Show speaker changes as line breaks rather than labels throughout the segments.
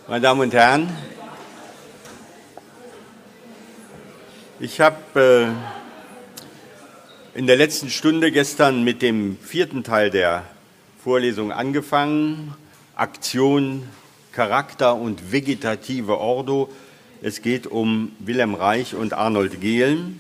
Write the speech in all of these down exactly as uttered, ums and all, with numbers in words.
Meine Damen und Herren, ich habe äh, in der letzten Stunde gestern mit dem vierten Teil der Vorlesung angefangen. Aktion, Charakter und vegetative Ordo. Es geht um Wilhelm Reich und Arnold Gehlen.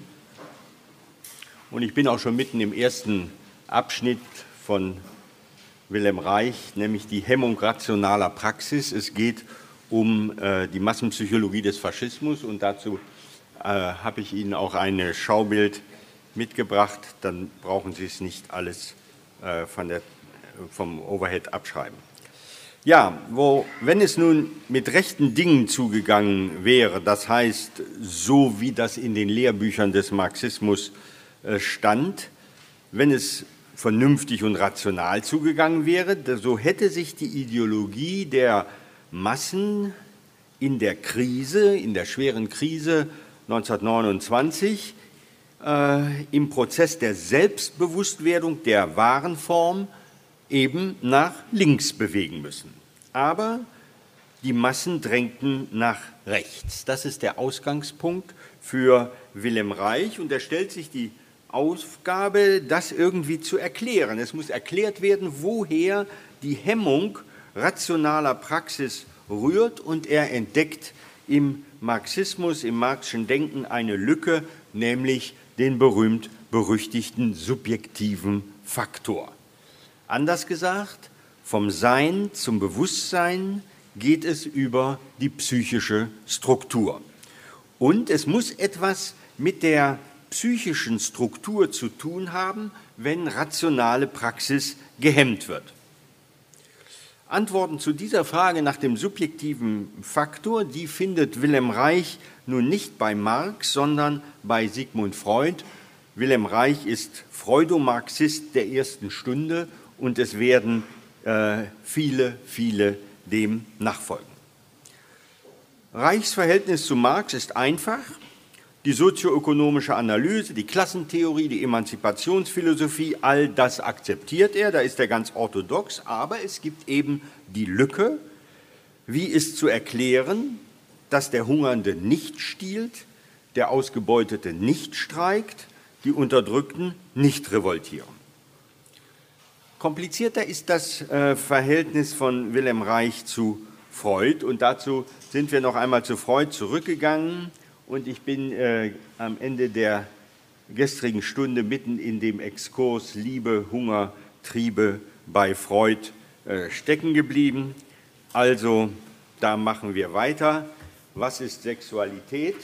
Und ich bin auch schon mitten im ersten Abschnitt von Wilhelm Reich, nämlich die Hemmung rationaler Praxis. Es geht um äh, die Massenpsychologie des Faschismus und dazu äh, habe ich Ihnen auch ein Schaubild mitgebracht. Dann brauchen Sie es nicht alles äh, von der, vom Overhead abschreiben. Ja, wo, wenn es nun mit rechten Dingen zugegangen wäre, das heißt, so wie das in den Lehrbüchern des Marxismus äh, stand, wenn es vernünftig und rational zugegangen wäre, so hätte sich die Ideologie der Massen in der Krise, in der schweren Krise neunzehnhundertneunundzwanzig äh, im Prozess der Selbstbewusstwerdung der wahren Form eben nach links bewegen müssen. Aber die Massen drängten nach rechts. Das ist der Ausgangspunkt für Wilhelm Reich und er stellt sich die Aufgabe, das irgendwie zu erklären. Es muss erklärt werden, woher die Hemmung rationaler Praxis rührt und er entdeckt im Marxismus, im Marxischen Denken eine Lücke, nämlich den berühmt-berüchtigten subjektiven Faktor. Anders gesagt, vom Sein zum Bewusstsein geht es über die psychische Struktur. Und es muss etwas mit der psychischen Struktur zu tun haben, wenn rationale Praxis gehemmt wird. Antworten zu dieser Frage nach dem subjektiven Faktor, die findet Wilhelm Reich nun nicht bei Marx, sondern bei Sigmund Freud. Wilhelm Reich ist Freudomarxist der ersten Stunde und es werden äh, viele, viele dem nachfolgen. Reichs Verhältnis zu Marx ist einfach. Die sozioökonomische Analyse, die Klassentheorie, die Emanzipationsphilosophie, all das akzeptiert er, da ist er ganz orthodox, aber es gibt eben die Lücke, wie ist zu erklären, dass der Hungernde nicht stiehlt, der Ausgebeutete nicht streikt, die Unterdrückten nicht revoltieren. Komplizierter ist das äh, Verhältnis von Wilhelm Reich zu Freud und dazu sind wir noch einmal zu Freud zurückgegangen. Und ich bin äh, am Ende der gestrigen Stunde mitten in dem Exkurs Liebe, Hunger, Triebe bei Freud äh, stecken geblieben. Also, da machen wir weiter. Was ist Sexualität?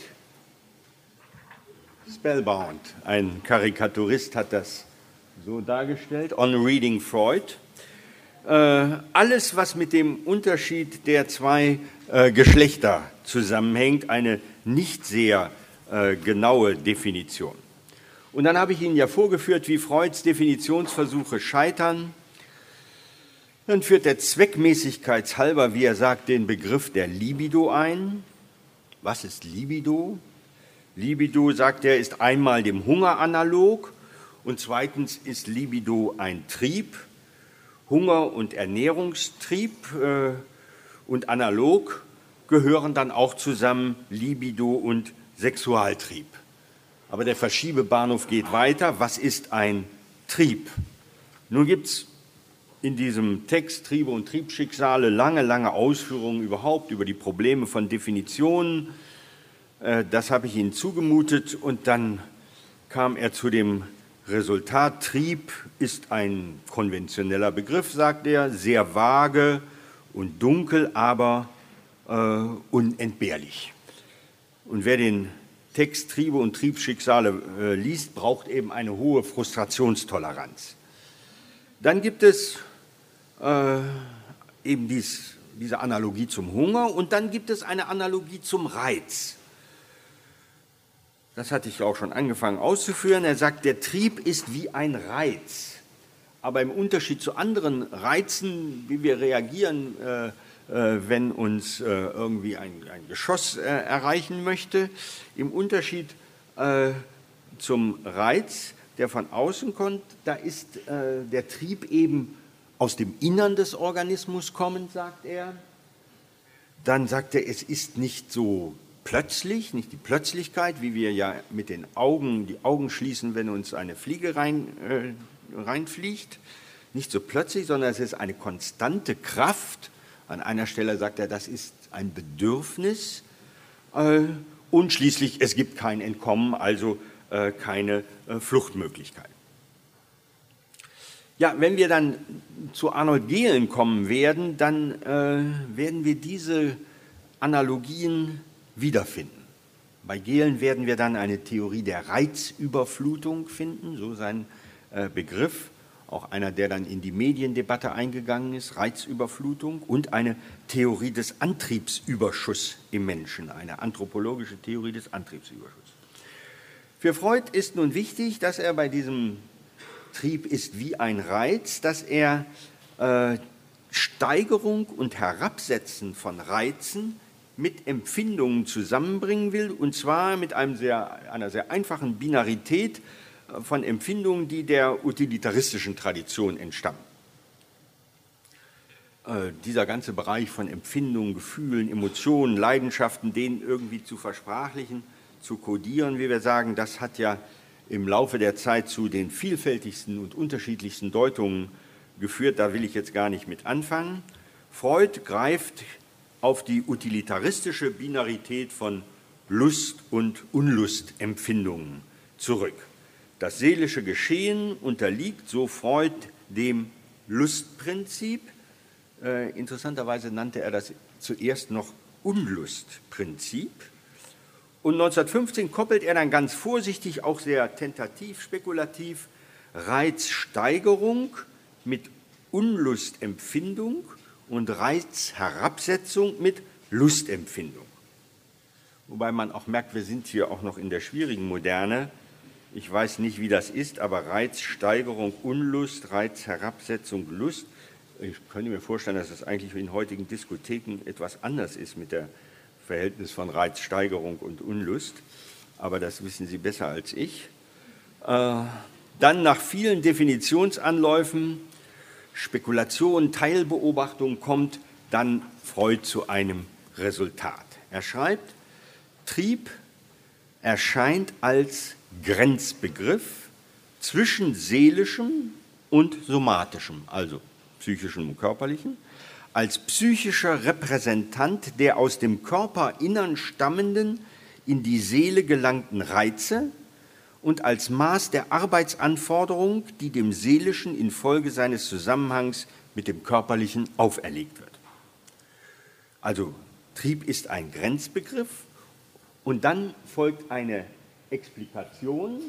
Spellbound. Ein Karikaturist hat das so dargestellt. On Reading Freud. Äh, alles, was mit dem Unterschied der zwei äh, Geschlechter zusammenhängt, eine nicht sehr äh, genaue Definition. Und dann habe ich Ihnen ja vorgeführt, wie Freuds Definitionsversuche scheitern. Dann führt er zweckmäßigkeitshalber, wie er sagt, den Begriff der Libido ein. Was ist Libido? Libido, sagt er, ist einmal dem Hunger analog und zweitens ist Libido ein Trieb. Hunger- und Ernährungstrieb äh, und analog gehören dann auch zusammen Libido und Sexualtrieb. Aber der Verschiebebahnhof geht weiter. Was ist ein Trieb? Nun gibt es in diesem Text Triebe und Triebschicksale lange, lange Ausführungen überhaupt über die Probleme von Definitionen. Das habe ich Ihnen zugemutet und dann kam er zu dem Resultat. Trieb ist ein konventioneller Begriff, sagt er, sehr vage und dunkel, aber äh, unentbehrlich. Und wer den Text Triebe und Triebschicksale äh, liest, braucht eben eine hohe Frustrationstoleranz. Dann gibt es äh, eben dies, diese Analogie zum Hunger und dann gibt es eine Analogie zum Reiz. Das hatte ich auch schon angefangen auszuführen. Er sagt, der Trieb ist wie ein Reiz. Aber im Unterschied zu anderen Reizen, wie wir reagieren, äh, äh, wenn uns äh, irgendwie ein, ein Geschoss äh, erreichen möchte, im Unterschied äh, zum Reiz, der von außen kommt, da ist äh, der Trieb eben aus dem Innern des Organismus kommend, sagt er. Dann sagt er, es ist nicht so plötzlich, nicht die Plötzlichkeit, wie wir ja mit den Augen die Augen schließen, wenn uns eine Fliege rein, äh, reinfliegt. Nicht so plötzlich, sondern es ist eine konstante Kraft. An einer Stelle sagt er, das ist ein Bedürfnis. Äh, und schließlich, es gibt kein Entkommen, also äh, keine äh, Fluchtmöglichkeit. Ja, wenn wir dann zu Arnold Gehlen kommen werden, dann äh, werden wir diese Analogien wiederfinden. Bei Gehlen werden wir dann eine Theorie der Reizüberflutung finden, so sein äh, Begriff, auch einer, der dann in die Mediendebatte eingegangen ist, Reizüberflutung, und eine Theorie des Antriebsüberschusses im Menschen, eine anthropologische Theorie des Antriebsüberschusses. Für Freud ist nun wichtig, dass er bei diesem Trieb ist wie ein Reiz, dass er äh, Steigerung und Herabsetzen von Reizen mit Empfindungen zusammenbringen will, und zwar mit einem sehr, einer sehr einfachen Binarität von Empfindungen, die der utilitaristischen Tradition entstammen. Äh, dieser ganze Bereich von Empfindungen, Gefühlen, Emotionen, Leidenschaften, denen irgendwie zu versprachlichen, zu kodieren, wie wir sagen, das hat ja im Laufe der Zeit zu den vielfältigsten und unterschiedlichsten Deutungen geführt. Da will ich jetzt gar nicht mit anfangen. Freud greift auf die utilitaristische Binarität von Lust- und Unlustempfindungen zurück. Das seelische Geschehen unterliegt, so Freud, dem Lustprinzip. Äh, interessanterweise nannte er das zuerst noch Unlustprinzip. Und neunzehnhundertfünfzehn koppelt er dann ganz vorsichtig, auch sehr tentativ, spekulativ, Reizsteigerung mit Unlustempfindung und Reizherabsetzung mit Lustempfindung. Wobei man auch merkt, wir sind hier auch noch in der schwierigen Moderne. Ich weiß nicht, wie das ist, aber Reizsteigerung, Unlust, Reizherabsetzung, Lust. Ich könnte mir vorstellen, dass es eigentlich in heutigen Diskotheken etwas anders ist mit dem Verhältnis von Reizsteigerung und Unlust. Aber das wissen Sie besser als ich. Äh, dann nach vielen Definitionsanläufen, Spekulation, Teilbeobachtung kommt dann Freud zu einem Resultat. Er schreibt, Trieb erscheint als Grenzbegriff zwischen seelischem und somatischem, also psychischem und körperlichem, als psychischer Repräsentant der aus dem Körperinnern stammenden, in die Seele gelangten Reize und als Maß der Arbeitsanforderung, die dem Seelischen infolge seines Zusammenhangs mit dem Körperlichen auferlegt wird. Also Trieb ist ein Grenzbegriff und dann folgt eine Explikation.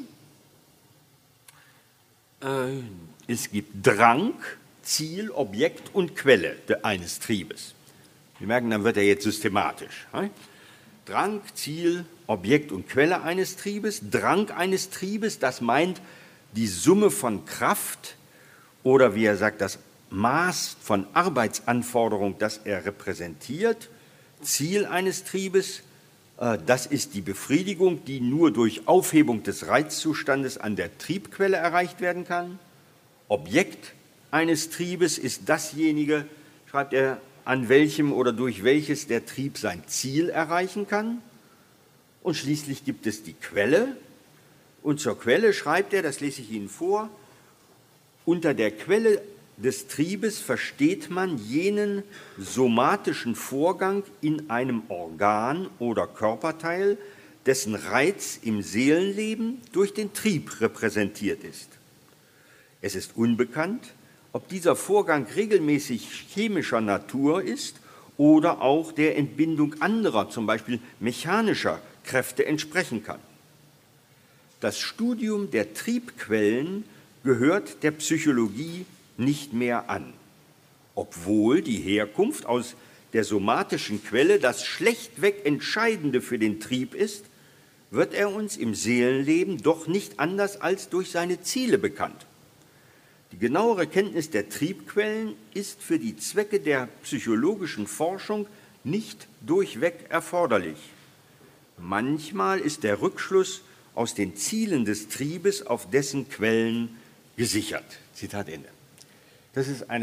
Äh, es gibt Drang, Ziel, Objekt und Quelle eines Triebes. Wir merken, dann wird er jetzt systematisch. Drang, Ziel, Objekt und Quelle eines Triebes. Drang eines Triebes, das meint die Summe von Kraft oder, wie er sagt, das Maß von Arbeitsanforderung, das er repräsentiert. Ziel eines Triebes, das ist die Befriedigung, die nur durch Aufhebung des Reizzustandes an der Triebquelle erreicht werden kann. Objekt eines Triebes ist dasjenige, schreibt er, an welchem oder durch welches der Trieb sein Ziel erreichen kann. Und schließlich gibt es die Quelle. Und zur Quelle schreibt er, das lese ich Ihnen vor, unter der Quelle des Triebes versteht man jenen somatischen Vorgang in einem Organ oder Körperteil, dessen Reiz im Seelenleben durch den Trieb repräsentiert ist. Es ist unbekannt, ob dieser Vorgang regelmäßig chemischer Natur ist oder auch der Entbindung anderer, zum Beispiel mechanischer Kräfte entsprechen kann. Das Studium der Triebquellen gehört der Psychologie nicht mehr an, obwohl die Herkunft aus der somatischen Quelle das schlechtweg Entscheidende für den Trieb ist, wird er uns im Seelenleben doch nicht anders als durch seine Ziele bekannt. Die genauere Kenntnis der Triebquellen ist für die Zwecke der psychologischen Forschung nicht durchweg erforderlich. Manchmal ist der Rückschluss aus den Zielen des Triebes auf dessen Quellen gesichert. Zitat Ende. Das ist eine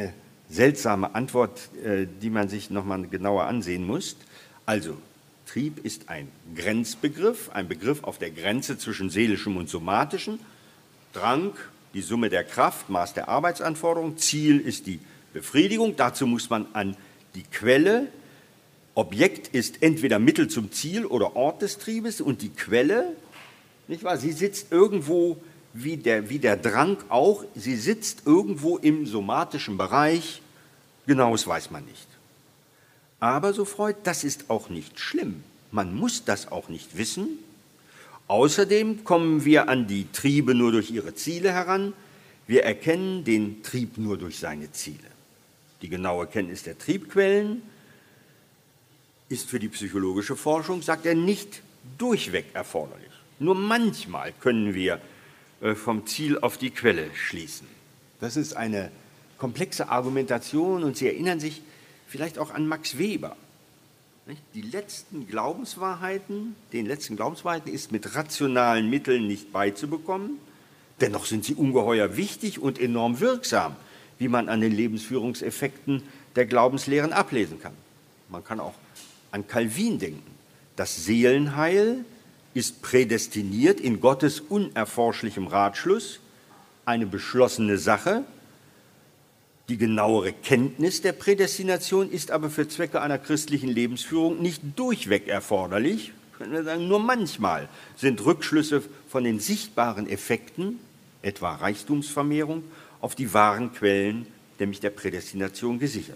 seltsame Antwort, die man sich nochmal genauer ansehen muss. Also, Trieb ist ein Grenzbegriff, ein Begriff auf der Grenze zwischen seelischem und somatischem. Drang, die Summe der Kraft, Maß der Arbeitsanforderung. Ziel ist die Befriedigung. Dazu muss man an die Quelle. Objekt ist entweder Mittel zum Ziel oder Ort des Triebes. Und die Quelle, nicht wahr, sie sitzt irgendwo, wie der, wie der Drang auch, sie sitzt irgendwo im somatischen Bereich. Genaues weiß man nicht. Aber, so Freud, das ist auch nicht schlimm. Man muss das auch nicht wissen. Außerdem kommen wir an die Triebe nur durch ihre Ziele heran. Wir erkennen den Trieb nur durch seine Ziele. Die genaue Kenntnis der Triebquellen ist für die psychologische Forschung, sagt er, nicht durchweg erforderlich. Nur manchmal können wir vom Ziel auf die Quelle schließen. Das ist eine komplexe Argumentation und Sie erinnern sich vielleicht auch an Max Weber. Die letzten Glaubenswahrheiten, den letzten Glaubenswahrheiten ist mit rationalen Mitteln nicht beizubekommen. Dennoch sind sie ungeheuer wichtig und enorm wirksam, wie man an den Lebensführungseffekten der Glaubenslehren ablesen kann. Man kann auch an Calvin denken. Das Seelenheil ist prädestiniert in Gottes unerforschlichem Ratschluss, eine beschlossene Sache. Die genauere Kenntnis der Prädestination ist aber für Zwecke einer christlichen Lebensführung nicht durchweg erforderlich. Können wir sagen, nur manchmal sind Rückschlüsse von den sichtbaren Effekten, etwa Reichtumsvermehrung, auf die wahren Quellen, nämlich der Prädestination, gesichert.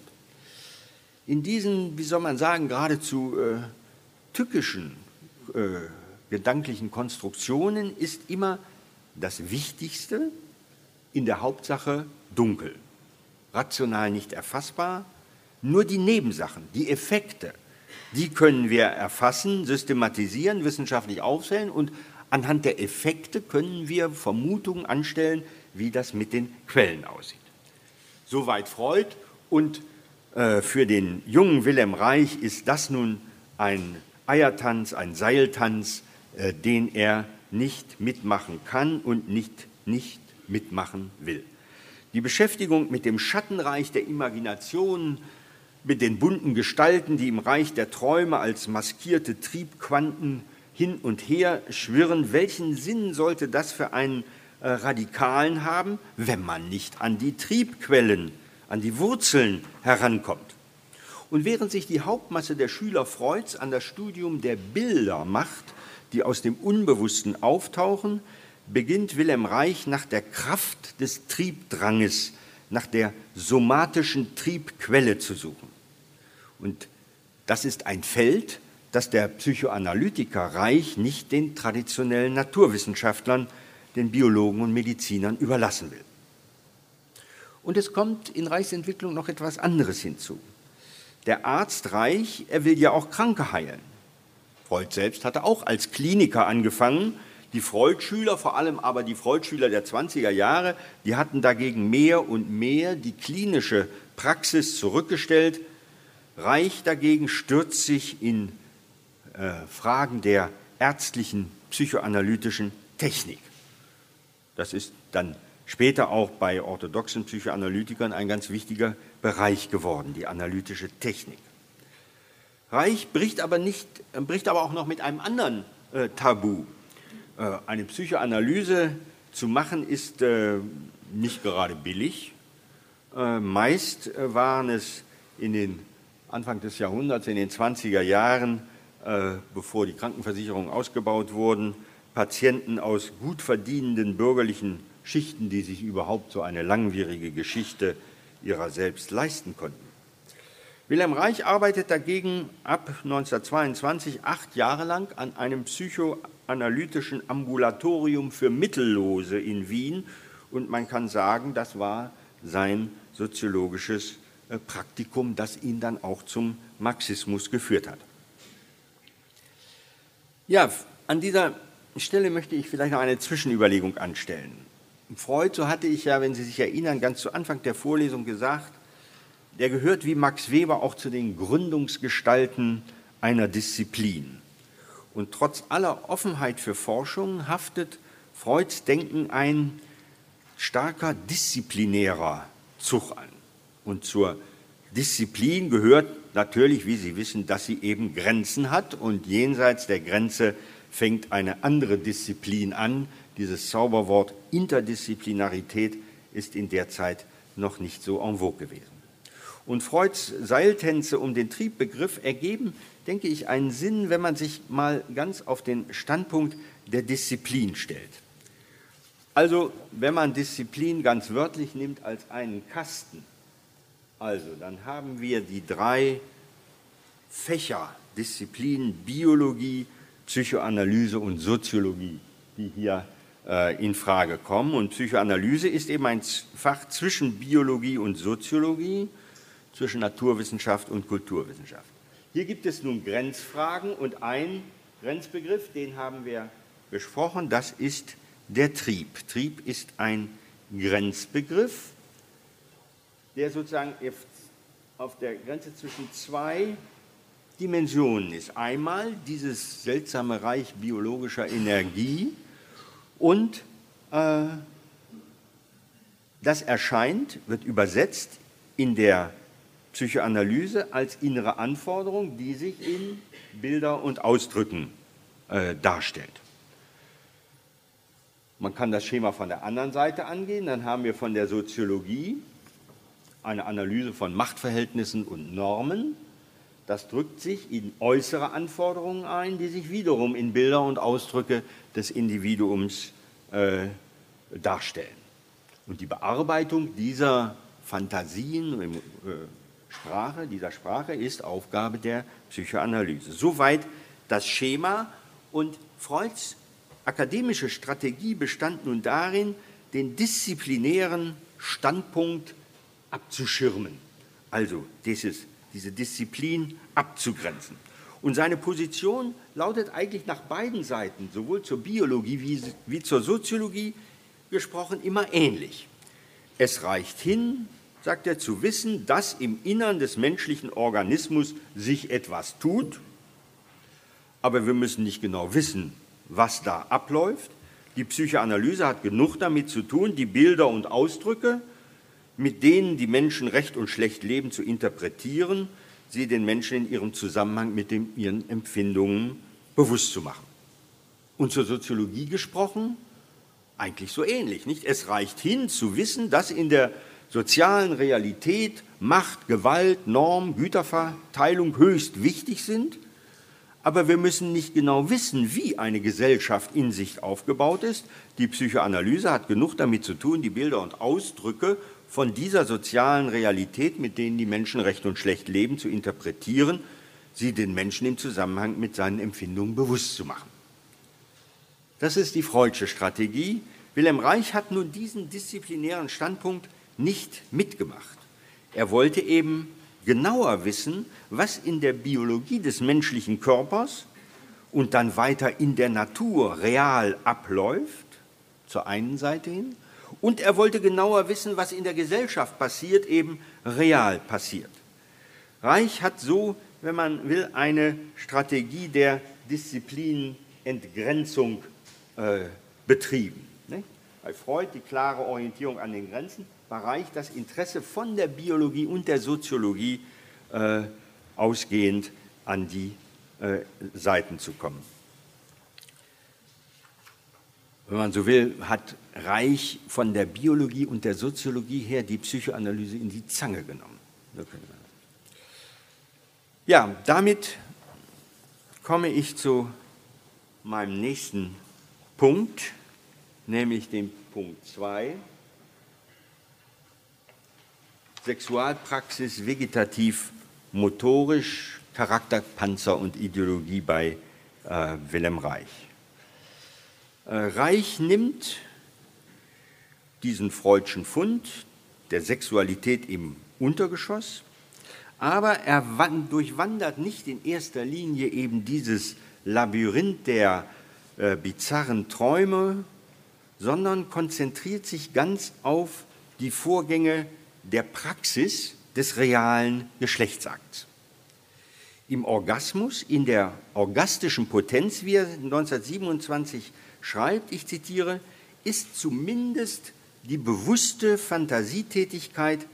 In diesen, wie soll man sagen, geradezu äh, tückischen äh, gedanklichen Konstruktionen ist immer das Wichtigste in der Hauptsache dunkel. Rational nicht erfassbar, nur die Nebensachen, die Effekte, die können wir erfassen, systematisieren, wissenschaftlich aufzählen und anhand der Effekte können wir Vermutungen anstellen, wie das mit den Quellen aussieht. Soweit Freud und äh, für den jungen Wilhelm Reich ist das nun ein Eiertanz, ein Seiltanz, äh, den er nicht mitmachen kann und nicht, nicht mitmachen will. Die Beschäftigung mit dem Schattenreich der Imagination, mit den bunten Gestalten, die im Reich der Träume als maskierte Triebquanten hin und her schwirren, welchen Sinn sollte das für einen äh, Radikalen haben, wenn man nicht an die Triebquellen, an die Wurzeln herankommt? Und während sich die Hauptmasse der Schüler Freuds an das Studium der Bilder macht, die aus dem Unbewussten auftauchen, beginnt Wilhelm Reich nach der Kraft des Triebdranges, nach der somatischen Triebquelle zu suchen. Und das ist ein Feld, das der Psychoanalytiker Reich nicht den traditionellen Naturwissenschaftlern, den Biologen und Medizinern überlassen will. Und es kommt in Reichs Entwicklung noch etwas anderes hinzu. Der Arzt Reich, er will ja auch Kranke heilen. Freud selbst hatte auch als Kliniker angefangen. Die Freud-Schüler, vor allem aber die Freud-Schüler der zwanziger Jahre, die hatten dagegen mehr und mehr die klinische Praxis zurückgestellt. Reich dagegen stürzt sich in äh, Fragen der ärztlichen, psychoanalytischen Technik. Das ist dann später auch bei orthodoxen Psychoanalytikern ein ganz wichtiger Bereich geworden, die analytische Technik. Reich bricht aber, nicht, bricht aber auch noch mit einem anderen äh, Tabu. Eine Psychoanalyse zu machen ist äh, nicht gerade billig. Äh, meist waren es in den Anfang des Jahrhunderts, in den zwanziger Jahren, äh, bevor die Krankenversicherungen ausgebaut wurden, Patienten aus gut verdienenden bürgerlichen Schichten, die sich überhaupt so eine langwierige Geschichte ihrer selbst leisten konnten. Wilhelm Reich arbeitet dagegen ab neunzehnhundertzweiundzwanzig acht Jahre lang an einem psychoanalytischen Ambulatorium für Mittellose in Wien und man kann sagen, das war sein soziologisches Praktikum, das ihn dann auch zum Marxismus geführt hat. Ja, an dieser Stelle möchte ich vielleicht noch eine Zwischenüberlegung anstellen. Freud, so hatte ich ja, wenn Sie sich erinnern, ganz zu Anfang der Vorlesung gesagt, der gehört wie Max Weber auch zu den Gründungsgestalten einer Disziplin. Und trotz aller Offenheit für Forschung haftet Freuds Denken ein starker disziplinärer Zug an. Und zur Disziplin gehört natürlich, wie Sie wissen, dass sie eben Grenzen hat und jenseits der Grenze fängt eine andere Disziplin an. Dieses Zauberwort Interdisziplinarität ist in der Zeit noch nicht so en vogue gewesen. Und Freuds Seiltänze um den Triebbegriff ergeben, denke ich, einen Sinn, wenn man sich mal ganz auf den Standpunkt der Disziplin stellt. Also, wenn man Disziplin ganz wörtlich nimmt als einen Kasten, also dann haben wir die drei Fächer, Disziplin, Biologie, Psychoanalyse und Soziologie, die hier äh, in Frage kommen. Und Psychoanalyse ist eben ein Fach zwischen Biologie und Soziologie, zwischen Naturwissenschaft und Kulturwissenschaft. Hier gibt es nun Grenzfragen und ein Grenzbegriff, den haben wir besprochen, das ist der Trieb. Trieb ist ein Grenzbegriff, der sozusagen auf der Grenze zwischen zwei Dimensionen ist. Einmal dieses seltsame Reich biologischer Energie und äh, das erscheint, wird übersetzt in der Psychoanalyse als innere Anforderung, die sich in Bilder und Ausdrücken äh, darstellt. Man kann das Schema von der anderen Seite angehen, dann haben wir von der Soziologie eine Analyse von Machtverhältnissen und Normen. Das drückt sich in äußere Anforderungen ein, die sich wiederum in Bilder und Ausdrücke des Individuums äh, darstellen. Und die Bearbeitung dieser Fantasien, äh, Sprache, dieser Sprache ist Aufgabe der Psychoanalyse. Soweit das Schema. Und Freuds akademische Strategie bestand nun darin, den disziplinären Standpunkt abzuschirmen, also dieses, diese Disziplin abzugrenzen. Und seine Position lautet eigentlich nach beiden Seiten, sowohl zur Biologie wie, wie zur Soziologie gesprochen, immer ähnlich. Es reicht hin, sagt er, zu wissen, dass im Innern des menschlichen Organismus sich etwas tut, aber wir müssen nicht genau wissen, was da abläuft. Die Psychoanalyse hat genug damit zu tun, die Bilder und Ausdrücke, mit denen die Menschen recht und schlecht leben, zu interpretieren, sie den Menschen in ihrem Zusammenhang mit den, ihren Empfindungen bewusst zu machen. Und zur Soziologie gesprochen, eigentlich so ähnlich, nicht? Es reicht hin, zu wissen, dass in der sozialen Realität Macht, Gewalt, Norm, Güterverteilung höchst wichtig sind, aber wir müssen nicht genau wissen, wie eine Gesellschaft in sich aufgebaut ist. Die Psychoanalyse hat genug damit zu tun, die Bilder und Ausdrücke von dieser sozialen Realität, mit denen die Menschen recht und schlecht leben, zu interpretieren, sie den Menschen im Zusammenhang mit seinen Empfindungen bewusst zu machen. Das ist die Freudsche Strategie. Wilhelm Reich hat nun diesen disziplinären Standpunkt nicht mitgemacht. Er wollte eben genauer wissen, was in der Biologie des menschlichen Körpers und dann weiter in der Natur real abläuft, zur einen Seite hin, und er wollte genauer wissen, was in der Gesellschaft passiert, eben real passiert. Reich hat so, wenn man will, eine Strategie der Disziplinentgrenzung äh, betrieben. Nicht? Bei Freud die klare Orientierung an den Grenzen, bei Reich das Interesse von der Biologie und der Soziologie äh, ausgehend an die äh, Seiten zu kommen. Wenn man so will, hat Reich von der Biologie und der Soziologie her die Psychoanalyse in die Zange genommen. Ja, damit komme ich zu meinem nächsten Punkt, nämlich dem Punkt zwei. Sexualpraxis, vegetativ, motorisch, Charakterpanzer und Ideologie bei äh, Wilhelm Reich. Äh, Reich nimmt diesen Freudschen Fund der Sexualität im Untergeschoss, aber er durchwandert nicht in erster Linie eben dieses Labyrinth der äh, bizarren Träume, sondern konzentriert sich ganz auf die Vorgänge der Praxis des realen Geschlechtsakts. Im Orgasmus, in der orgastischen Potenz, wie er neunzehnhundertsiebenundzwanzig schreibt, ich zitiere, ist zumindest die bewusste Fantasietätigkeit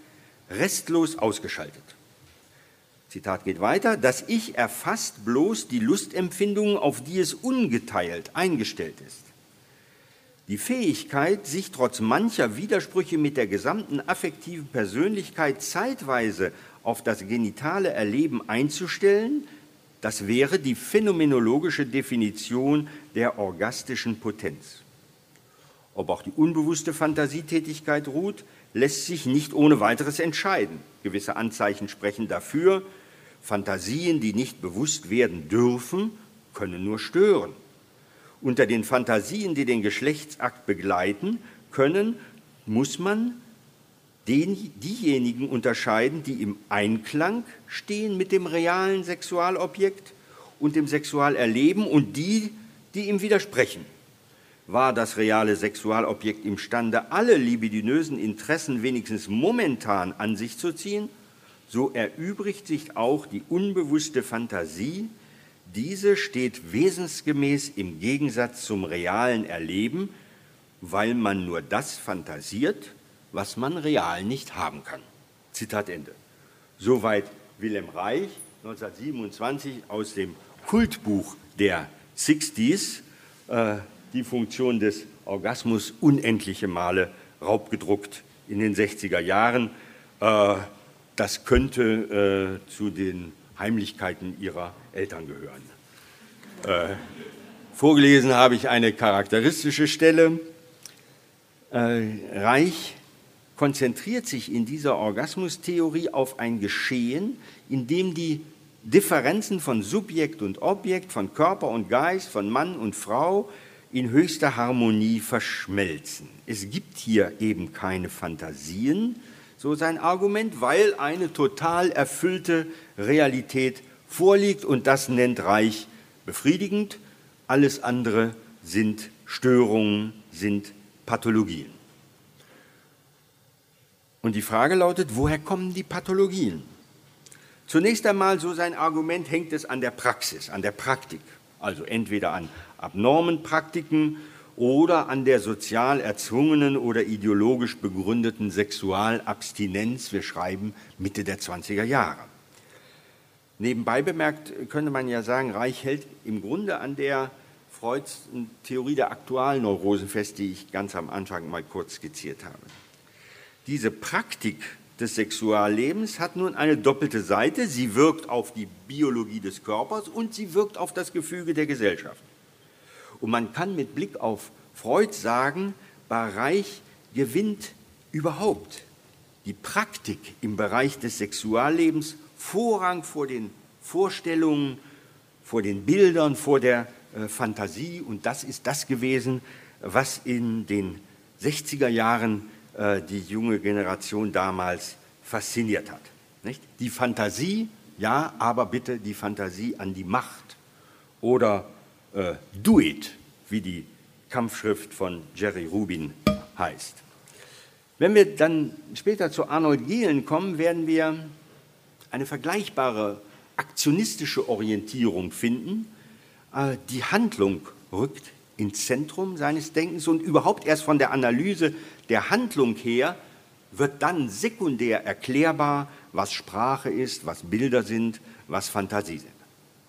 restlos ausgeschaltet. Zitat geht weiter: Das Ich erfasst bloß die Lustempfindungen, auf die es ungeteilt eingestellt ist. Die Fähigkeit, sich trotz mancher Widersprüche mit der gesamten affektiven Persönlichkeit zeitweise auf das genitale Erleben einzustellen, das wäre die phänomenologische Definition der orgastischen Potenz. Ob auch die unbewusste Fantasietätigkeit ruht, lässt sich nicht ohne weiteres entscheiden. Gewisse Anzeichen sprechen dafür. Fantasien, die nicht bewusst werden dürfen, können nur stören. Unter den Fantasien, die den Geschlechtsakt begleiten können, muss man den, diejenigen unterscheiden, die im Einklang stehen mit dem realen Sexualobjekt und dem Sexualerleben, und die, die ihm widersprechen. War das reale Sexualobjekt imstande, alle libidinösen Interessen wenigstens momentan an sich zu ziehen, so erübrigt sich auch die unbewusste Fantasie. Diese steht wesensgemäß im Gegensatz zum realen Erleben, weil man nur das fantasiert, was man real nicht haben kann. Zitat Ende. Soweit Wilhelm Reich, neunzehnhundertsiebenundzwanzig, aus dem Kultbuch der Sixties, äh, die Funktion des Orgasmus unendliche Male raubgedruckt in den sechziger Jahren. Äh, das könnte äh, zu den Heimlichkeiten ihrer Eltern gehören. Äh, vorgelesen habe ich eine charakteristische Stelle. Äh, Reich konzentriert sich in dieser Orgasmustheorie auf ein Geschehen, in dem die Differenzen von Subjekt und Objekt, von Körper und Geist, von Mann und Frau in höchster Harmonie verschmelzen. Es gibt hier eben keine Fantasien, so sein Argument, weil eine total erfüllte Realität vorliegt, und das nennt Reich befriedigend. Alles andere sind Störungen, sind Pathologien. Und die Frage lautet, woher kommen die Pathologien? Zunächst einmal, so sein Argument, hängt es an der Praxis, an der Praktik, also entweder an abnormen Praktiken oder an der sozial erzwungenen oder ideologisch begründeten Sexualabstinenz. Wir schreiben Mitte der zwanziger Jahre. Nebenbei bemerkt könnte man ja sagen, Reich hält im Grunde an der Freuds Theorie der Aktualneurosen fest, die ich ganz am Anfang mal kurz skizziert habe. Diese Praktik des Sexuallebens hat nun eine doppelte Seite. Sie wirkt auf die Biologie des Körpers und sie wirkt auf das Gefüge der Gesellschaft. Und man kann mit Blick auf Freud sagen, bei Reich gewinnt überhaupt die Praktik im Bereich des Sexuallebens Vorrang vor den Vorstellungen, vor den Bildern, vor der äh, Fantasie. Und das ist das gewesen, was in den sechziger Jahren äh, die junge Generation damals fasziniert hat. Nicht? Die Fantasie, ja, aber bitte die Fantasie an die Macht. Oder äh, Do It, wie die Kampfschrift von Jerry Rubin heißt. Wenn wir dann später zu Arnold Gehlen kommen, werden wir eine vergleichbare aktionistische Orientierung finden. Äh, die Handlung rückt ins Zentrum seines Denkens und überhaupt erst von der Analyse der Handlung her wird dann sekundär erklärbar, was Sprache ist, was Bilder sind, was Fantasie sind.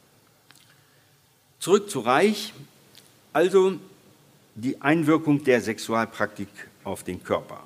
Zurück zu Reich, also die Einwirkung der Sexualpraktik auf den Körper.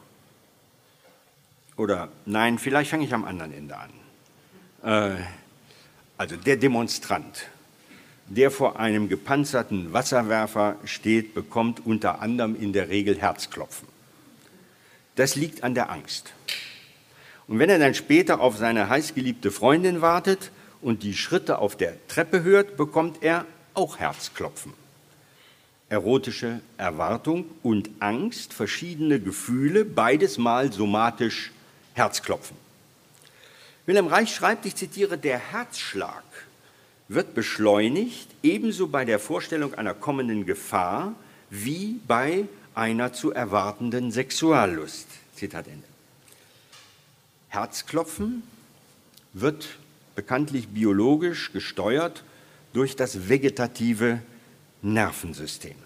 Oder nein, vielleicht fange ich am anderen Ende an. Äh, also der Demonstrant, der vor einem gepanzerten Wasserwerfer steht, bekommt unter anderem in der Regel Herzklopfen. Das liegt an der Angst. Und wenn er dann später auf seine heißgeliebte Freundin wartet und die Schritte auf der Treppe hört, bekommt er auch Herzklopfen. Erotische Erwartung und Angst, verschiedene Gefühle, beides mal somatisch Herzklopfen. Wilhelm Reich schreibt, ich zitiere, der Herzschlag wird beschleunigt, ebenso bei der Vorstellung einer kommenden Gefahr wie bei einer zu erwartenden Sexuallust. Zitat Ende. Herzklopfen wird bekanntlich biologisch gesteuert durch das vegetative Nervensystem.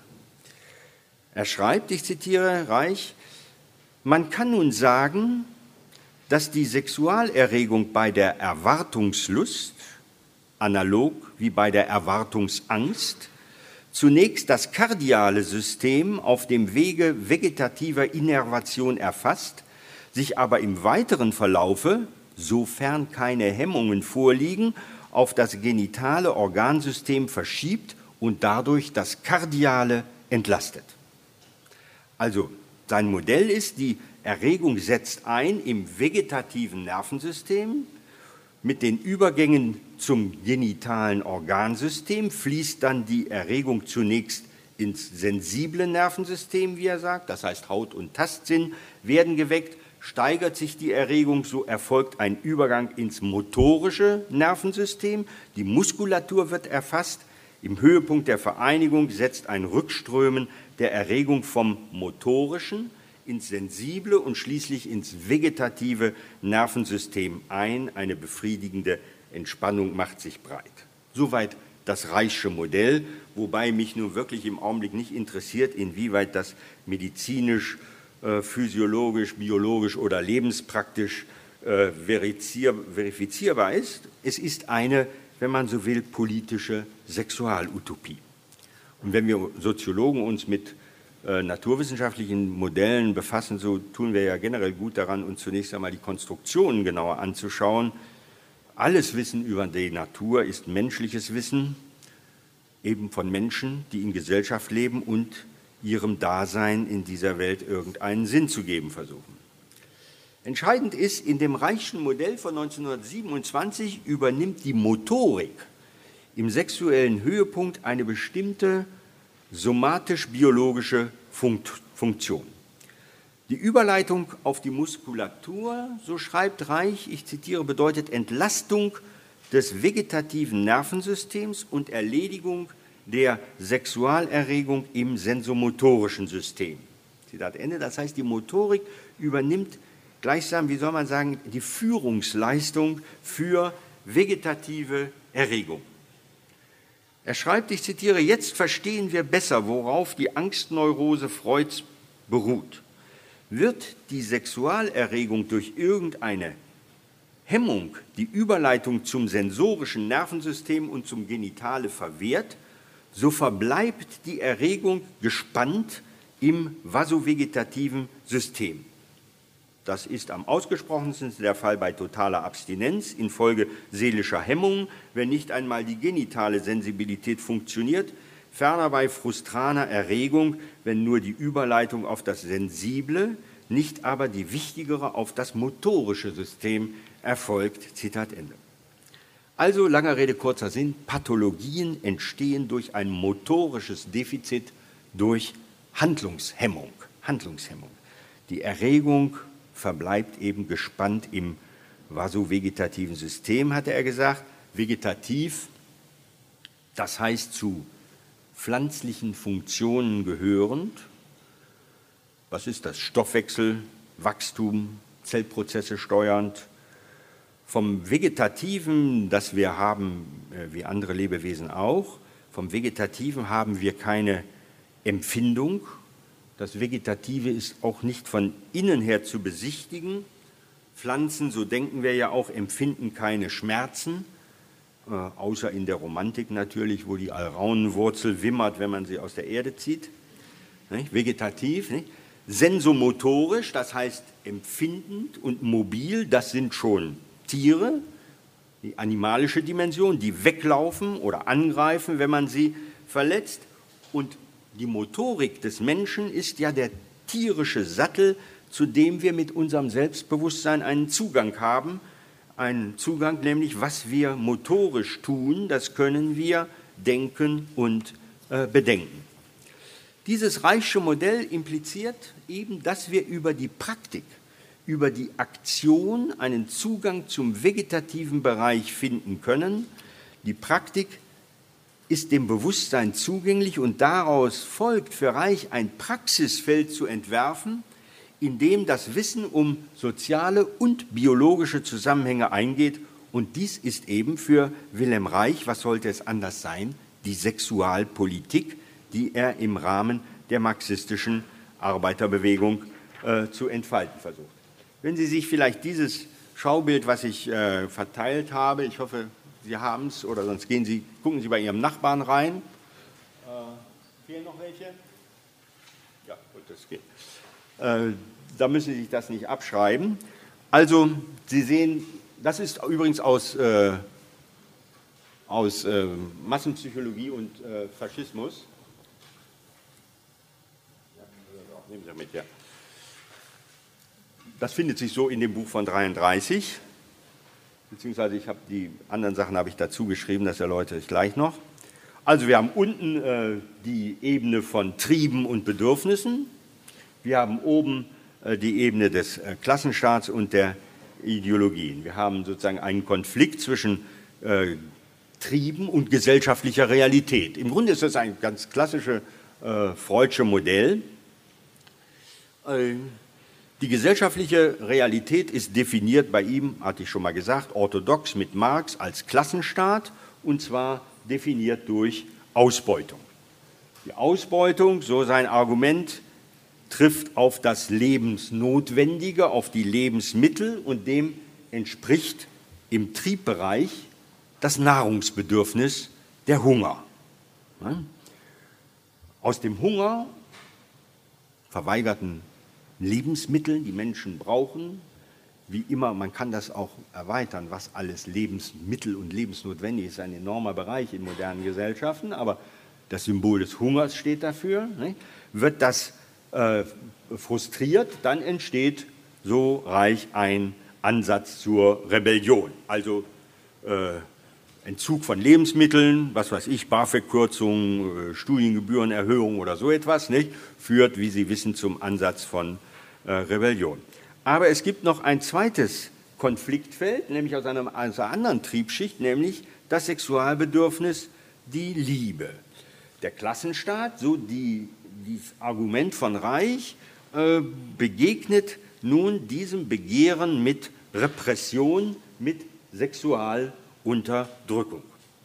Er schreibt, ich zitiere Reich, man kann nun sagen, dass die Sexualerregung bei der Erwartungslust, analog wie bei der Erwartungsangst, zunächst das kardiale System auf dem Wege vegetativer Innervation erfasst, sich aber im weiteren Verlaufe, sofern keine Hemmungen vorliegen, auf das genitale Organsystem verschiebt und dadurch das Kardiale entlastet. Also sein Modell ist, die Erregung setzt ein im vegetativen Nervensystem, mit den Übergängen zum genitalen Organsystem fließt dann die Erregung zunächst ins sensible Nervensystem, wie er sagt, das heißt Haut- und Tastsinn werden geweckt, steigert sich die Erregung, so erfolgt ein Übergang ins motorische Nervensystem, die Muskulatur wird erfasst, im Höhepunkt der Vereinigung setzt ein Rückströmen der Erregung vom motorischen ins sensible und schließlich ins vegetative Nervensystem ein. Eine befriedigende Entspannung macht sich breit. Soweit das Reichsche Modell, wobei mich nun wirklich im Augenblick nicht interessiert, inwieweit das medizinisch, äh, physiologisch, biologisch oder lebenspraktisch äh, verifizier, verifizierbar ist. Es ist eine, wenn man so will, politische Sexualutopie. Und wenn wir Soziologen uns mit äh, naturwissenschaftlichen Modellen befassen, so tun wir ja generell gut daran, uns zunächst einmal die Konstruktionen genauer anzuschauen. Alles Wissen über die Natur ist menschliches Wissen, eben von Menschen, die in Gesellschaft leben und ihrem Dasein in dieser Welt irgendeinen Sinn zu geben versuchen. Entscheidend ist, in dem Reichschen Modell von neunzehnhundertsiebenundzwanzig übernimmt die Motorik im sexuellen Höhepunkt eine bestimmte somatisch-biologische Funktion. Die Überleitung auf die Muskulatur, so schreibt Reich, ich zitiere, bedeutet Entlastung des vegetativen Nervensystems und Erledigung der Sexualerregung im sensomotorischen System. Zitat Ende. Das heißt, die Motorik übernimmt gleichsam, wie soll man sagen, die Führungsleistung für vegetative Erregung. Er schreibt, ich zitiere, jetzt verstehen wir besser, worauf die Angstneurose Freuds beruht. Wird die Sexualerregung durch irgendeine Hemmung, die Überleitung zum sensorischen Nervensystem und zum Genitale verwehrt, so verbleibt die Erregung gespannt im vasovegetativen System. Das ist am ausgesprochensten der Fall bei totaler Abstinenz infolge seelischer Hemmungen, wenn nicht einmal die genitale Sensibilität funktioniert, ferner bei frustraner Erregung, wenn nur die Überleitung auf das Sensible, nicht aber die wichtigere auf das motorische System erfolgt. Zitat Ende. Also, langer Rede, kurzer Sinn, Pathologien entstehen durch ein motorisches Defizit, durch Handlungshemmung. Handlungshemmung. Die Erregung verbleibt eben gespannt im vasovegetativen System, hatte er gesagt. Vegetativ, das heißt zu pflanzlichen Funktionen gehörend. Was ist das? Stoffwechsel, Wachstum, Zellprozesse steuernd. Vom Vegetativen, das wir haben, wie andere Lebewesen auch, vom Vegetativen haben wir keine Empfindung. Das Vegetative ist auch nicht von innen her zu besichtigen. Pflanzen, so denken wir ja auch, empfinden keine Schmerzen, äh, außer in der Romantik natürlich, wo die Alraunenwurzel wimmert, wenn man sie aus der Erde zieht. Nicht? Vegetativ. Nicht? Sensomotorisch, das heißt empfindend und mobil, das sind schon Tiere, die animalische Dimension, die weglaufen oder angreifen, wenn man sie verletzt. Und die Motorik des Menschen ist ja der tierische Sattel, zu dem wir mit unserem Selbstbewusstsein einen Zugang haben. Einen Zugang, nämlich was wir motorisch tun, das können wir denken und äh, bedenken. Dieses Reichsche Modell impliziert eben, dass wir über die Praktik, über die Aktion einen Zugang zum vegetativen Bereich finden können. Die Praktik ist dem Bewusstsein zugänglich und daraus folgt für Reich ein Praxisfeld zu entwerfen, in dem das Wissen um soziale und biologische Zusammenhänge eingeht. Und dies ist eben für Wilhelm Reich, was sollte es anders sein, die Sexualpolitik, die er im Rahmen der marxistischen Arbeiterbewegung äh, zu entfalten versucht. Wenn Sie sich vielleicht dieses Schaubild, was ich äh, verteilt habe, ich hoffe, Sie haben es, oder sonst gehen Sie, gucken Sie bei Ihrem Nachbarn rein. Äh, fehlen noch welche? Ja, gut, das geht. Äh, da müssen Sie sich das nicht abschreiben. Also, Sie sehen, das ist übrigens aus, äh, aus äh, Massenpsychologie und äh, Faschismus. Ja, nehmen Sie mit, ja. Das findet sich so in dem Buch von dreiunddreißig, beziehungsweise ich habe die anderen Sachen habe ich dazu geschrieben, das erläutere ich gleich noch. Also wir haben unten äh, die Ebene von Trieben und Bedürfnissen, wir haben oben äh, die Ebene des äh, Klassenstaats und der Ideologien. Wir haben sozusagen einen Konflikt zwischen äh, Trieben und gesellschaftlicher Realität. Im Grunde ist das ein ganz klassisches äh, Freudsche Modell. Äh, Die gesellschaftliche Realität ist definiert bei ihm, hatte ich schon mal gesagt, orthodox mit Marx als Klassenstaat, und zwar definiert durch Ausbeutung. Die Ausbeutung, so sein Argument, trifft auf das Lebensnotwendige, auf die Lebensmittel, und dem entspricht im Triebbereich das Nahrungsbedürfnis, der Hunger. Aus dem Hunger, verweigerten Lebensmittel, die Menschen brauchen, wie immer, man kann das auch erweitern, was alles Lebensmittel und lebensnotwendig ist, ein enormer Bereich in modernen Gesellschaften, aber das Symbol des Hungers steht dafür, ne? Wird das äh, frustriert, dann entsteht so reich ein Ansatz zur Rebellion, also äh, Entzug von Lebensmitteln, was weiß ich, BAföG-Kürzung, äh, Studiengebührenerhöhung oder so etwas, nicht? Führt, wie Sie wissen, zum Ansatz von äh, Rebellion. Aber es gibt noch ein zweites Konfliktfeld, nämlich aus, einem, aus einer anderen Triebschicht, nämlich das Sexualbedürfnis, die Liebe. Der Klassenstaat, so die, dieses Argument von Reich, äh, begegnet nun diesem Begehren mit Repression, mit Sexualunterdrückung.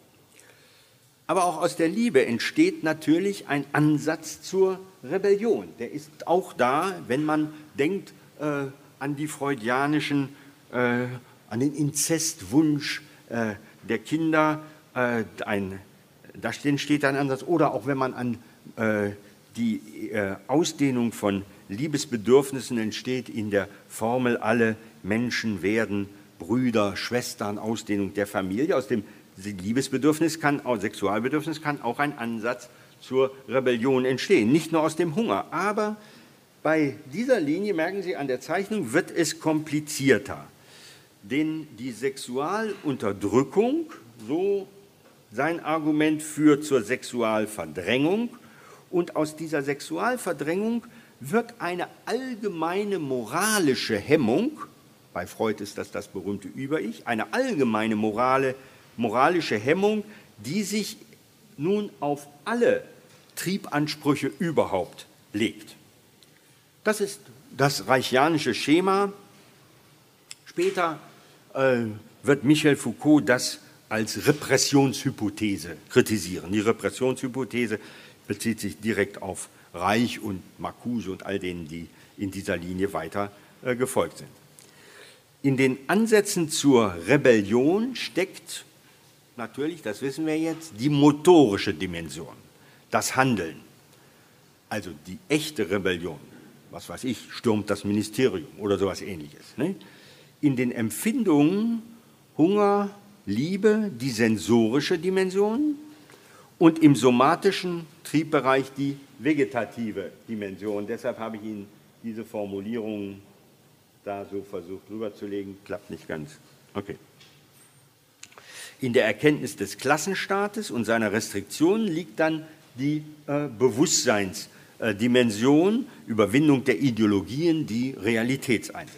Aber auch aus der Liebe entsteht natürlich ein Ansatz zur Rebellion. Der ist auch da, wenn man denkt äh, an die freudianischen, äh, an den Inzestwunsch äh, der Kinder, äh, ein, da steht ein Ansatz, oder auch wenn man an äh, die äh, Ausdehnung von Liebesbedürfnissen entsteht in der Formel, alle Menschen werden Brüder, Schwestern, Ausdehnung der Familie. Aus dem Liebesbedürfnis kann, auch Sexualbedürfnis kann auch ein Ansatz zur Rebellion entstehen. Nicht nur aus dem Hunger, aber bei dieser Linie, merken Sie an der Zeichnung, wird es komplizierter. Denn die Sexualunterdrückung, so sein Argument, führt zur Sexualverdrängung. Und aus dieser Sexualverdrängung wird eine allgemeine moralische Hemmung, bei Freud ist das das berühmte Über-Ich, eine allgemeine morale, moralische Hemmung, die sich nun auf alle Triebansprüche überhaupt legt. Das ist das reichianische Schema. Später äh, wird Michel Foucault das als Repressionshypothese kritisieren. Die Repressionshypothese bezieht sich direkt auf Reich und Marcuse und all denen, die in dieser Linie weiter äh, gefolgt sind. In den Ansätzen zur Rebellion steckt natürlich, das wissen wir jetzt, die motorische Dimension, das Handeln, also die echte Rebellion, was weiß ich, stürmt das Ministerium oder sowas Ähnliches. Ne? In den Empfindungen Hunger, Liebe, die sensorische Dimension und im somatischen Triebbereich die vegetative Dimension. Deshalb habe ich Ihnen diese Formulierung da so versucht rüberzulegen, klappt nicht ganz. Okay. In der Erkenntnis des Klassenstaates und seiner Restriktionen liegt dann die äh, Bewusstseinsdimension, äh, Überwindung der Ideologien, die Realitätseinsicht.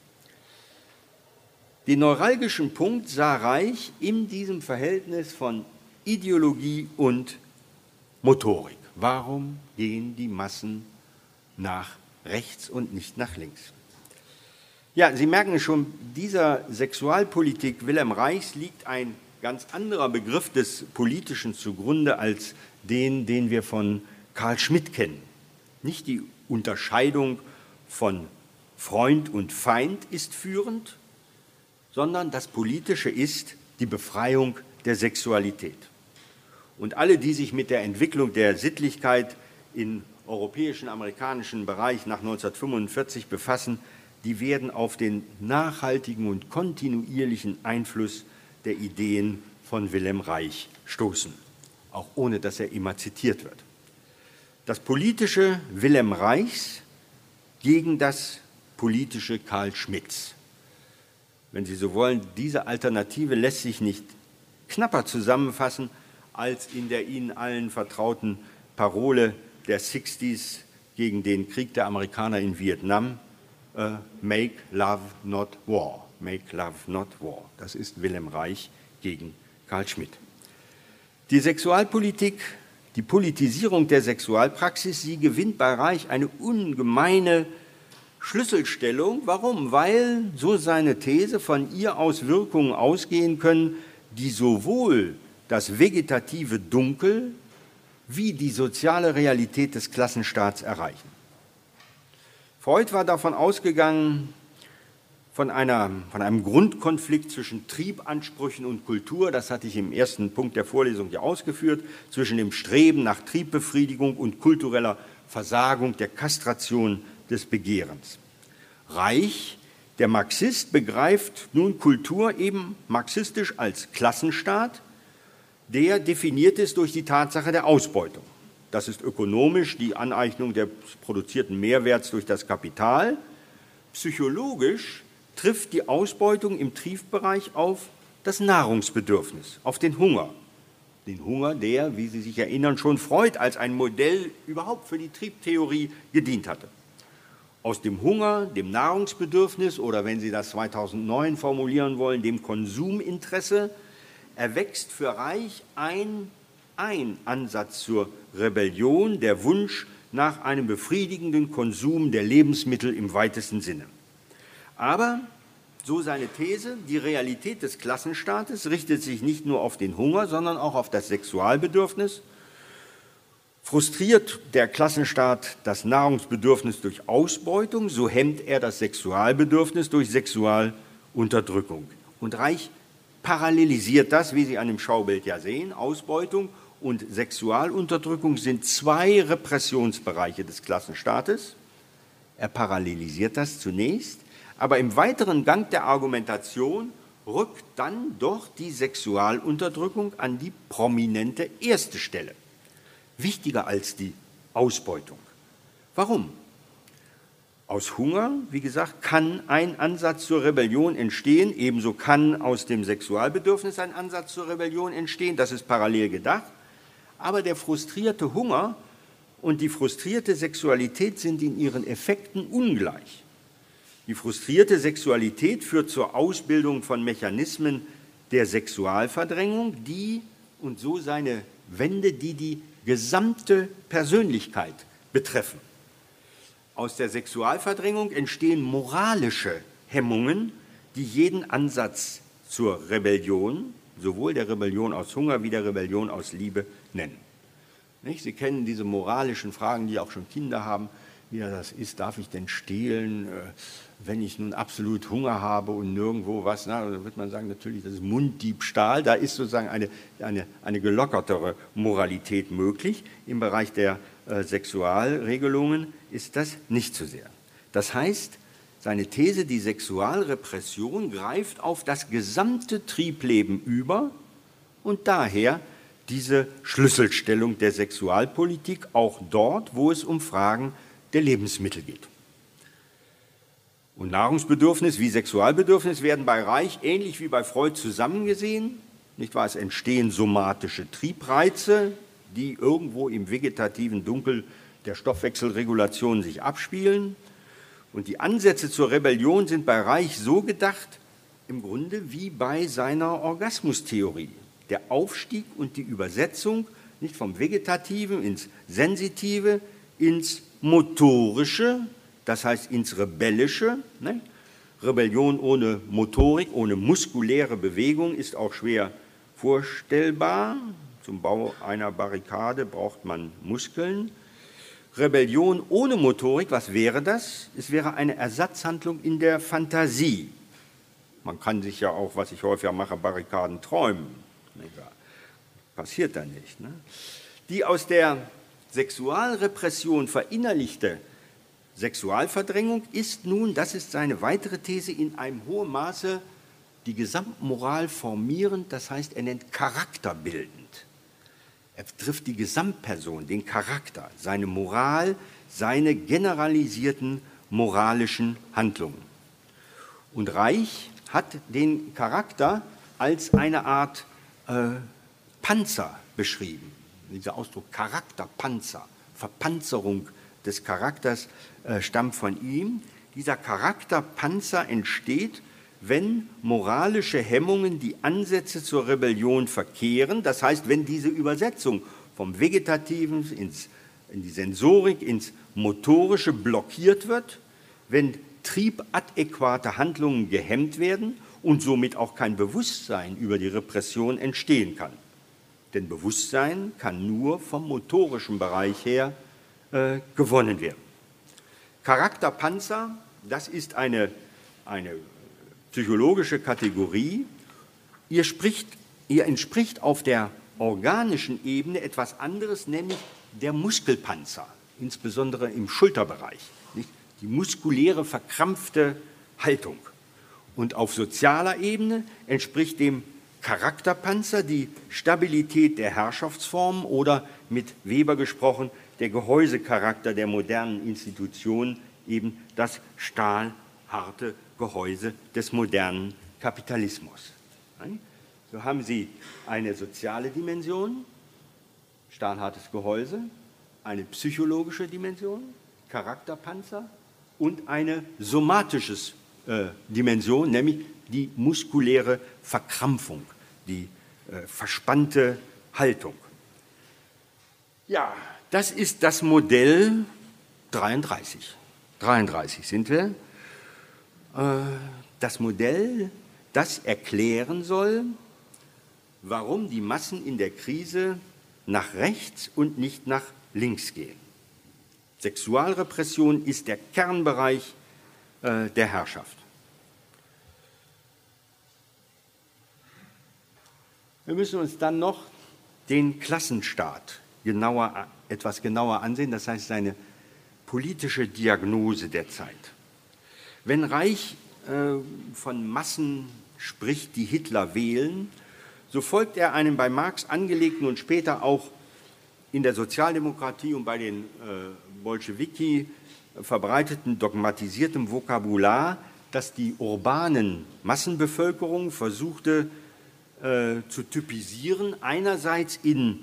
Den neuralgischen Punkt sah Reich in diesem Verhältnis von Ideologie und Motorik. Warum gehen die Massen nach rechts und nicht nach links? Ja, Sie merken schon, dieser Sexualpolitik Wilhelm Reichs liegt ein ganz anderer Begriff des Politischen zugrunde als den, den wir von Carl Schmitt kennen. Nicht die Unterscheidung von Freund und Feind ist führend, sondern das Politische ist die Befreiung der Sexualität. Und alle, die sich mit der Entwicklung der Sittlichkeit im europäischen, amerikanischen Bereich nach neunzehnhundertfünfundvierzig befassen, die werden auf den nachhaltigen und kontinuierlichen Einfluss der Ideen von Wilhelm Reich stoßen, auch ohne dass er immer zitiert wird. Das politische Wilhelm Reichs gegen das politische Karl Schmitts. Wenn Sie so wollen, diese Alternative lässt sich nicht knapper zusammenfassen als in der Ihnen allen vertrauten Parole der sechziger gegen den Krieg der Amerikaner in Vietnam, uh, Make Love Not War. Make Love Not War. Das ist Wilhelm Reich gegen Karl Schmitt. Die Sexualpolitik, die Politisierung der Sexualpraxis, sie gewinnt bei Reich eine ungemeine Schlüsselstellung. Warum? Weil, so seine These, von ihr aus Wirkungen ausgehen können, die sowohl das vegetative Dunkel wie die soziale Realität des Klassenstaats erreichen. Freud war davon ausgegangen, von, einer, von einem Grundkonflikt zwischen Triebansprüchen und Kultur, das hatte ich im ersten Punkt der Vorlesung ja ausgeführt, zwischen dem Streben nach Triebbefriedigung und kultureller Versagung, der Kastration des Begehrens. Reich, der Marxist, begreift nun Kultur eben marxistisch als Klassenstaat, der definiert ist durch die Tatsache der Ausbeutung. Das ist ökonomisch die Aneignung des produzierten Mehrwerts durch das Kapital. Psychologisch trifft die Ausbeutung im Triebbereich auf das Nahrungsbedürfnis, auf den Hunger. Den Hunger, der, wie Sie sich erinnern, schon Freud als ein Modell überhaupt für die Triebtheorie gedient hatte. Aus dem Hunger, dem Nahrungsbedürfnis oder, wenn Sie das zweitausendneun formulieren wollen, dem Konsuminteresse, erwächst für Reich ein, ein Ansatz zur Rebellion, der Wunsch nach einem befriedigenden Konsum der Lebensmittel im weitesten Sinne. Aber, so seine These, die Realität des Klassenstaates richtet sich nicht nur auf den Hunger, sondern auch auf das Sexualbedürfnis. Frustriert der Klassenstaat das Nahrungsbedürfnis durch Ausbeutung, so hemmt er das Sexualbedürfnis durch Sexualunterdrückung. Und Reich parallelisiert das, wie Sie an dem Schaubild ja sehen. Ausbeutung und Sexualunterdrückung sind zwei Repressionsbereiche des Klassenstaates. Er parallelisiert das zunächst, aber im weiteren Gang der Argumentation rückt dann doch die Sexualunterdrückung an die prominente erste Stelle. Wichtiger als die Ausbeutung. Warum? Aus Hunger, wie gesagt, kann ein Ansatz zur Rebellion entstehen, ebenso kann aus dem Sexualbedürfnis ein Ansatz zur Rebellion entstehen, das ist parallel gedacht, aber der frustrierte Hunger und die frustrierte Sexualität sind in ihren Effekten ungleich. Die frustrierte Sexualität führt zur Ausbildung von Mechanismen der Sexualverdrängung, die, und so seine Wende, die die gesamte Persönlichkeit betreffen. Aus der Sexualverdrängung entstehen moralische Hemmungen, die jeden Ansatz zur Rebellion, sowohl der Rebellion aus Hunger wie der Rebellion aus Liebe, nennen. Nicht? Sie kennen diese moralischen Fragen, die auch schon Kinder haben, wie das ist, darf ich denn stehlen, wenn ich nun absolut Hunger habe und nirgendwo was, na, dann wird man sagen, natürlich, das ist Munddiebstahl, da ist sozusagen eine, eine, eine gelockertere Moralität möglich. Im Bereich der äh, Sexualregelungen ist das nicht so sehr. Das heißt, seine These, die Sexualrepression greift auf das gesamte Triebleben über und daher diese Schlüsselstellung der Sexualpolitik auch dort, wo es um Fragen der Lebensmittel geht. Und Nahrungsbedürfnis wie Sexualbedürfnis werden bei Reich ähnlich wie bei Freud zusammengesehen. Nicht wahr? Es entstehen somatische Triebreize, die irgendwo im vegetativen Dunkel der Stoffwechselregulation sich abspielen. Und die Ansätze zur Rebellion sind bei Reich so gedacht, im Grunde wie bei seiner Orgasmustheorie. Der Aufstieg und die Übersetzung nicht vom Vegetativen ins Sensitive, ins Motorische, das heißt ins Rebellische. Ne? Rebellion ohne Motorik, ohne muskuläre Bewegung ist auch schwer vorstellbar. Zum Bau einer Barrikade braucht man Muskeln. Rebellion ohne Motorik, was wäre das? Es wäre eine Ersatzhandlung in der Fantasie. Man kann sich ja auch, was ich häufiger mache, Barrikaden träumen. Passiert da nicht. Ne? Die aus der Sexualrepression verinnerlichte Sexualverdrängung ist nun, das ist seine weitere These, in einem hohen Maße die Gesamtmoral formierend, das heißt, er nennt charakterbildend. Er trifft die Gesamtperson, den Charakter, seine Moral, seine generalisierten moralischen Handlungen. Und Reich hat den Charakter als eine Art äh, Panzer beschrieben. Dieser Ausdruck Charakterpanzer, Verpanzerung des Charakters äh, stammt von ihm. Dieser Charakterpanzer entsteht, wenn moralische Hemmungen die Ansätze zur Rebellion verkehren, das heißt, wenn diese Übersetzung vom Vegetativen ins, in die Sensorik, ins Motorische blockiert wird, wenn triebadäquate Handlungen gehemmt werden und somit auch kein Bewusstsein über die Repression entstehen kann. Denn Bewusstsein kann nur vom motorischen Bereich her äh, gewonnen werden. Charakterpanzer, das ist eine, eine psychologische Kategorie. Ihr, spricht, ihr entspricht auf der organischen Ebene etwas anderes, nämlich der Muskelpanzer, insbesondere im Schulterbereich. Nicht? Die muskuläre, verkrampfte Haltung. Und auf sozialer Ebene entspricht dem Charakterpanzer die Stabilität der Herrschaftsformen oder mit Weber gesprochen, der Gehäusecharakter der modernen Institutionen, eben das stahlharte Gehäuse des modernen Kapitalismus. So haben Sie eine soziale Dimension, stahlhartes Gehäuse, eine psychologische Dimension, Charakterpanzer und eine somatische äh, Dimension, nämlich die muskuläre Verkrampfung, die äh, verspannte Haltung. Ja, das ist das Modell dreiunddreißig. dreiunddreißig sind wir. Das Modell, das erklären soll, warum die Massen in der Krise nach rechts und nicht nach links gehen. Sexualrepression ist der Kernbereich äh, der Herrschaft. Wir müssen uns dann noch den Klassenstaat genauer, etwas genauer ansehen, das heißt seine politische Diagnose der Zeit. Wenn Reich äh, von Massen spricht, die Hitler wählen, so folgt er einem bei Marx angelegten und später auch in der Sozialdemokratie und bei den äh, Bolschewiki verbreiteten dogmatisierten Vokabular, das die urbanen Massenbevölkerung versuchte äh, zu typisieren, einerseits in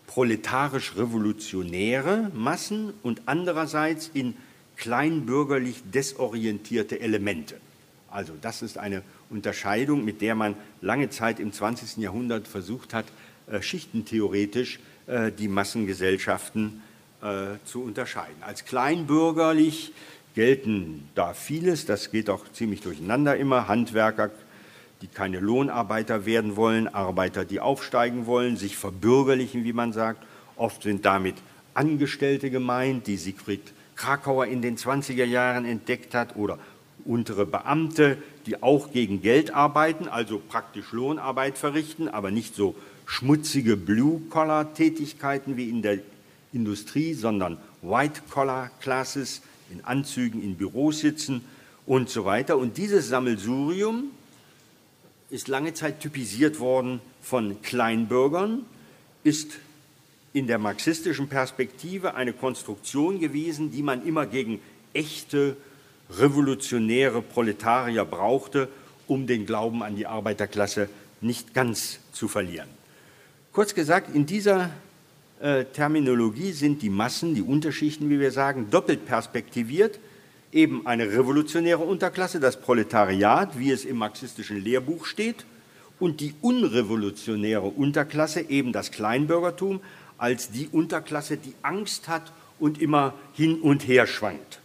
proletarisch-revolutionäre Massen und andererseits in kleinbürgerlich desorientierte Elemente. Also das ist eine Unterscheidung, mit der man lange Zeit im zwanzigsten Jahrhundert versucht hat, äh, schichtentheoretisch äh, die Massengesellschaften äh, zu unterscheiden. Als kleinbürgerlich gelten da vieles, das geht auch ziemlich durcheinander immer, Handwerker, die keine Lohnarbeiter werden wollen, Arbeiter, die aufsteigen wollen, sich verbürgerlichen, wie man sagt. Oft sind damit Angestellte gemeint, die Siegfried Krakauer in den zwanziger Jahren entdeckt hat, oder untere Beamte, die auch gegen Geld arbeiten, also praktisch Lohnarbeit verrichten, aber nicht so schmutzige Blue-Collar-Tätigkeiten wie in der Industrie, sondern White-Collar-Classes, in Anzügen, in Büros sitzen und so weiter. Und dieses Sammelsurium ist lange Zeit typisiert worden von Kleinbürgern, ist in der marxistischen Perspektive eine Konstruktion gewesen, die man immer gegen echte revolutionäre Proletarier brauchte, um den Glauben an die Arbeiterklasse nicht ganz zu verlieren. Kurz gesagt, in dieser äh, Terminologie sind die Massen, die Unterschichten, wie wir sagen, doppelt perspektiviert. Eben eine revolutionäre Unterklasse, das Proletariat, wie es im marxistischen Lehrbuch steht, und die unrevolutionäre Unterklasse, eben das Kleinbürgertum, als die Unterklasse, die Angst hat und immer hin und her schwankt.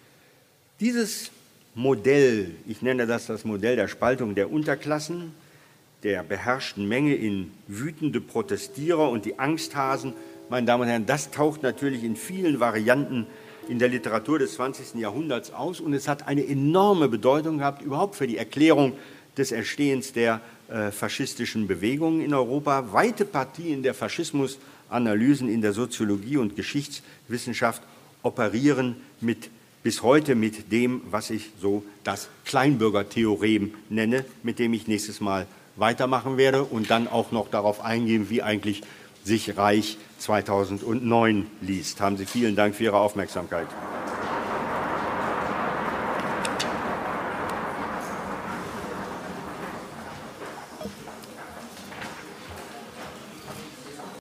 Dieses Modell, ich nenne das das Modell der Spaltung der Unterklassen, der beherrschten Menge in wütende Protestierer und die Angsthasen, meine Damen und Herren, das taucht natürlich in vielen Varianten in der Literatur des zwanzigsten Jahrhunderts aus, und es hat eine enorme Bedeutung gehabt, überhaupt für die Erklärung des Entstehens der äh, faschistischen Bewegungen in Europa. Weite Partien der Faschismusanalysen in der Soziologie und Geschichtswissenschaft operieren mit, bis heute mit dem, was ich so das Kleinbürgertheorem nenne, mit dem ich nächstes Mal weitermachen werde und dann auch noch darauf eingehen, wie eigentlich sich Reich zweitausendneun liest. Haben Sie vielen Dank für Ihre Aufmerksamkeit.